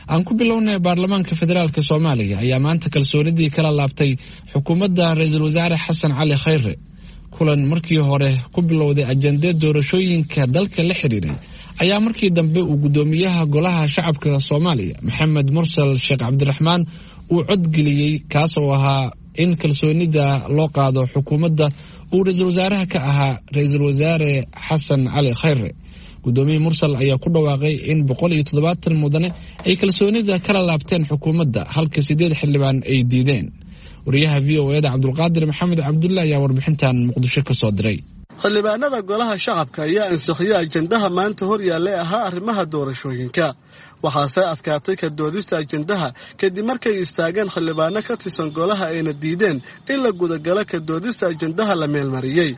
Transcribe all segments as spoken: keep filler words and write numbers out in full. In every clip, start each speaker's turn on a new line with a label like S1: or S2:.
S1: aan ku bilownay baarlamaanka federaalka Soomaaliya ayaa maanta kalsoonidii kala laabtay xukuumadda ra'iisul wasaare Xasan Cali Khayre kulan markii hore ku bilowday ajanda doorashooyinka dalka la xiriiray ayaa markii dambe uu gudoomiyaha golaha shacabka Soomaaliya Maxamed Mursal Sheekh Cabdiraxmaan uu cod geliyay kaas oo ahaa in kalsoonida loo qaado xukuumadda uu ra'iisul wasaaraha ka ahaa ra'iisul wasaare Xasan Cali Khayre gudoomiye Mursal ayaa ku dhawaaqay in boqol iyo toddobaatan mudane ay kalsoonida kala laabteen xukuumadda halka sideed xildhibaan ay diideen wariyaha V O A da Cabdulqaadir Maxamed Cabdulla ayaa warbixintan Muqdisho ka soo diray
S2: xildhibaanada golaha shacabka ayaa ansixiyay ajandaha maanta hor yaallay ahaa arrimaha doorashooyinka waxaase adkaatay ka doodista ajandaha kadib markay istaageen xildhibaano ka tirsan golaha ayna diideen in la gudagalo ka doodista ajandaha la meelmariyey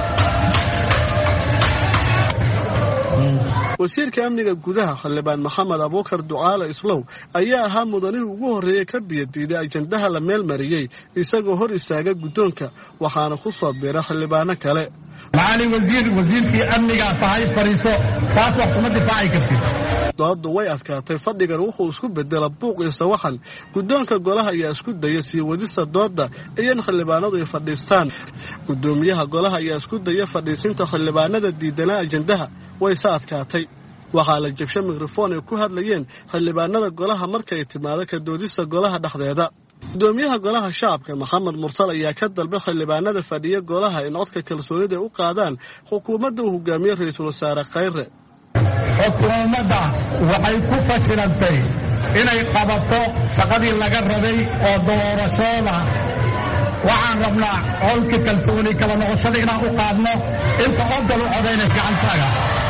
S2: wasiirka amniga gudaha xildhibaan Maxamed Abuukar Ducaale Islow ayaa ahaa mudanihii ugu horreeyay ka biyadiiday ajandaha la meelmariyey isagoo hor istaaga guddoonka waxaana ku soo biiray xildhibaano kale
S3: معالي وزير وزير في أمنك صحيح فريسو taas wax kuma difaaci kartid
S2: dooddu way adkaatay fadhigan wuxuu isku bedelay buuq iyo sawaxan guddoonka golaha ayaa isku dayay sii wadista doodda iyo in xildhibaanadu ay fadhiistaan gudoomiyaha golaha ayaa isku dayay fadhiisinta xildhibaanada diidanaa ajandaha way sa adkaatay waxaa la jabshay mikrofon ay ku hadlayeen xildhibaanada golaha markay timaado ka doodista golaha dhexdeeda gudoomiyaha golaha shacabka Maxamed Mursal ayaa ka dalbay xildhibaanada fadhiya golaha in codka kalsoonida u qaadaan xukuumadda uu hogaamiyo ra'iisul wasaare Khayre
S3: xukuumadda waxay ku fashilantay inay qabato shaqadii laga rabay oo doorashada waxaan rabnaa codka kalsooni kala noqoshada inaan u qaadno inta ogol u codaynay gacantaaga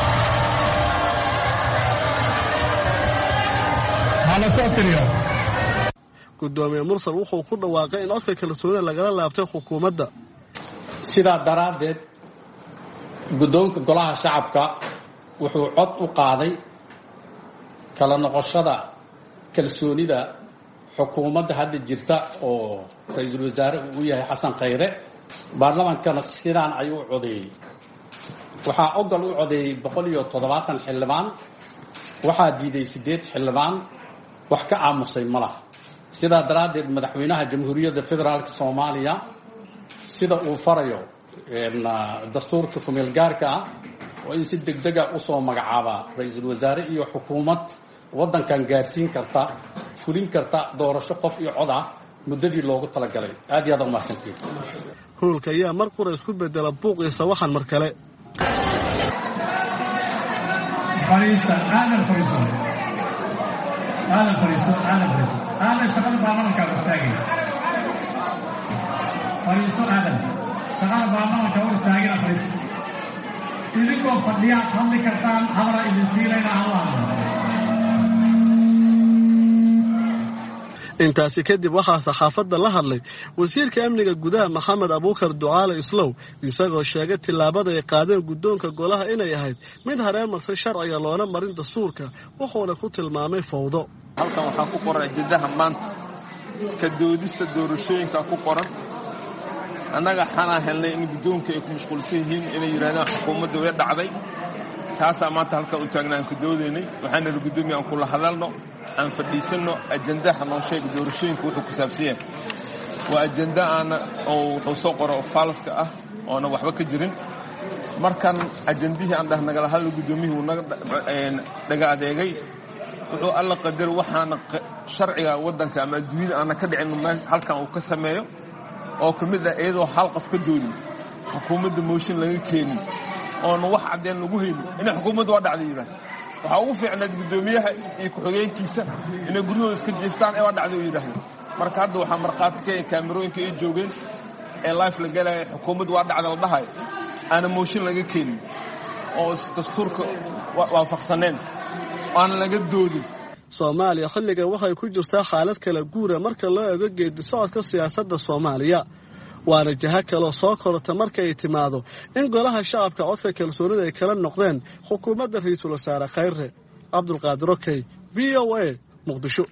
S3: hala soo tiriyo
S2: gudoomiye Mursal wuxuu ku dhawaaqay in codka kalsoonida lagala laabtay xukuumadda
S4: sidaa daraadeed gudoonka golaha shacabka wuxuu cod u qaaday kala noqoshada kalsoonida xukuumadda hadda jirta oo ra'iisul wasaare uu yahay Xasan Khayre baarlamaankana sidaan ayuu codeeyay waxaa ogol u codeeyay boqol iyo toddobaatan xildhibaan waxaa diiday sideed xildhibaan wax ka aamusay malaha sidaa daraadeed madaxweynaha jamhuuriyadda federaalka Soomaaliya sida uu farayo dastuurka kumeel gaarka ah oo in si degdeg ah u soo magacaaba ra'iisul wasaare iyo xukuumad wadankan gaarsiin karta fulin karta doorasho qof iyo cod ah muddadii loogu talagalay aad iyo aad u mahadsantiin
S2: howlka ayaa mar qura isku bedela buuq iyo sawaxan mar kale
S3: fariisa aanan fariisan aanan fariisan aanan fariisan aanan shaqada baarlamaanka u istaagay fariiso aanan shaqada baarlamaanka u istaagay fariiso idinkoo fadhiya hadli kartaan habara idin siilayna allah
S2: intaasi kadib waxaa saxaafadda la hadlay wasiirka amniga gudaha Maxamed Abuukar Ducaale Islow isagoo sheegay tilaabada ay qaadeen guddoonka golaha inay ahayd mid hareermarsan sharciga loona marin dastuurka wuxuuna ku tilmaamay fowdo
S5: halkan waxaa ku qoran ajandaha maanta ka doodista doorashooyinka ku qoran annaga xanaa helnay in guddoonka ay ku mashquulsan yihiin inay yiraahdaan xukuumadda way dhacday taasaa maanta halkan u taagnaan ku doodaynay waxaana la gudoomiye aan kula hadalno aan fadhiisano ajandaha noo sheeg doorashooyinka wuxuu ku saabsan yahay waa ajanda aan oo wuxuu soo qoro falska ah oo aan waxba ka jirin markan ajandihii aan dhah nagala hadal gudoomiyuhu naga dhaga adeegay wuxuu alla qadar waxaana sharciga wadanka ama adduunyada aan ka dhicin halkan uu ka sameeyo oo kamid ah iyadoo hal qof ka doodin xukuumadda mooshin laga keenin oo wax cadeen lagu haynin in xukuumaddu waa dhacday yiraahdo waxa ugu fiicnaad gudoomiyaha iyo ku-xigeenkiisa inay guryahooda iska jiiftaan ee waa dhacday yiraahdo marka hadda waxaa markhaati ka kaamirooyinka ay joogeen ee live la galay xukuumaddu waa dhacday la dhahay aan mooshin laga keenin oo dastuurka waafaqsaneen aan laga doodin
S2: Soomaaliya xilligan waxay ku jirtaa xaalad kala guura marka loo eego geedi socodka siyaasadda Soomaaliya waana jaha kale soo korota marka ay timaado in golaha shacabka codka kalsoonida ay kala noqdeen xukuumadda ra'iisul wasaare Khayre Cabdulqaadir Okey V O A Muqdisho.